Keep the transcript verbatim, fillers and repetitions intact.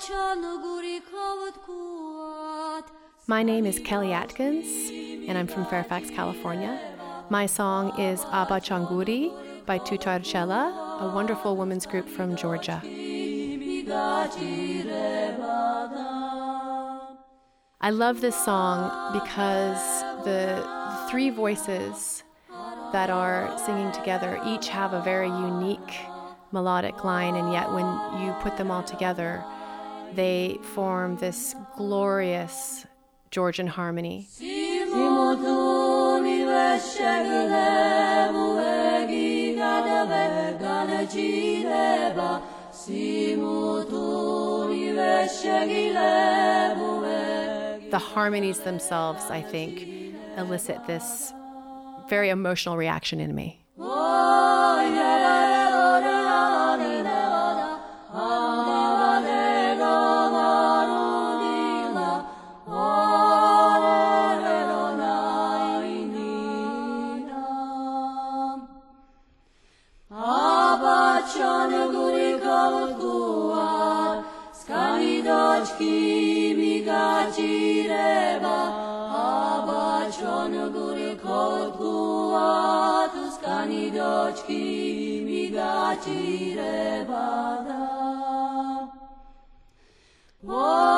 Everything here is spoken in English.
My name is Kelly Atkins, and I'm from Fairfax, California. My song is Abba Changuri by Tutar Chela, a wonderful women's group from Georgia. I love this song because the three voices that are singing together each have a very unique melodic line, and yet when you put them all together, they form this glorious Georgian harmony. The harmonies themselves, I think, elicit this very emotional reaction in me. Whoa.